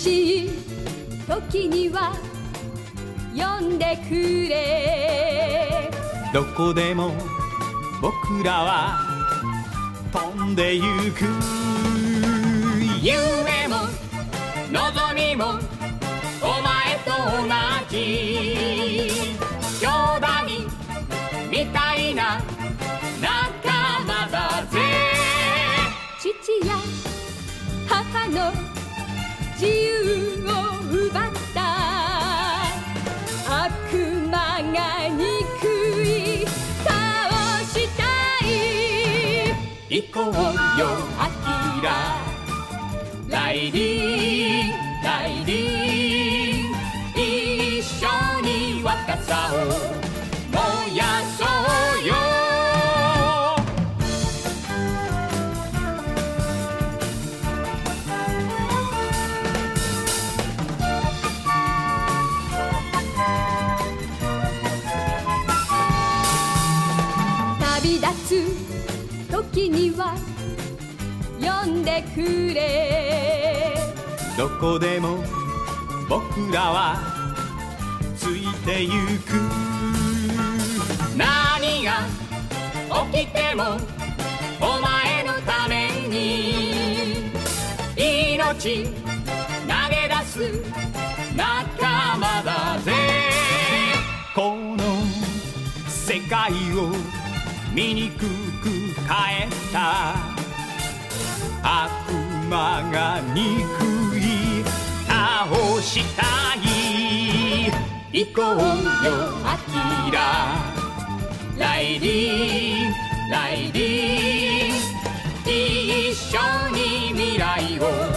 しい時には呼んでくれ。 どこでも僕らは飛んでゆく。 夢も望みもお前と同じ。兄弟みたいな仲間だぜ。 父や母の自由を奪った悪魔が憎い倒したい。 行こうよアキラ。ライリンライリン、一緒に若さを燃やそうよ。 旅立つ時には呼んでくれ。 どこでも僕らはついてゆく。 何が起きてもお前のために命投げ出す仲間だぜ。 この世界を醜く変えた悪魔が憎い倒したい。 行こうよアキラ。ライリンライリン、一緒に未来を